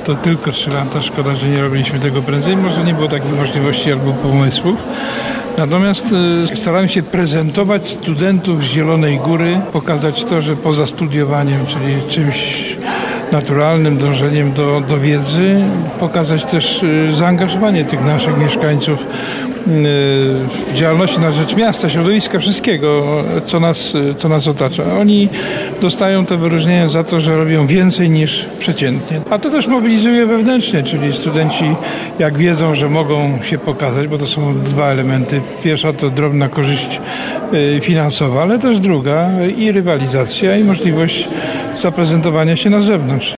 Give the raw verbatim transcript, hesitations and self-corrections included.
to tylko trzy lata. Szkoda, że nie robiliśmy tego prędzej. Może nie było takich możliwości albo pomysłów. Natomiast y, starałem się prezentować studentów z Zielonej Góry, pokazać to, że poza studiowaniem, czyli czymś naturalnym dążeniem do, do wiedzy, pokazać też y, zaangażowanie tych naszych mieszkańców y, w działalności na rzecz miasta, środowiska, wszystkiego, co nas, co nas otacza. Oni dostają te wyróżnienia za to, że robią więcej niż przeciętnie. A to też mobilizuje wewnętrznie, czyli studenci jak wiedzą, że mogą się pokazać, bo to są dwa elementy. Pierwsza to drobna korzyść y, finansowa, ale też druga i rywalizacja i możliwość zaprezentowania się na zewnątrz.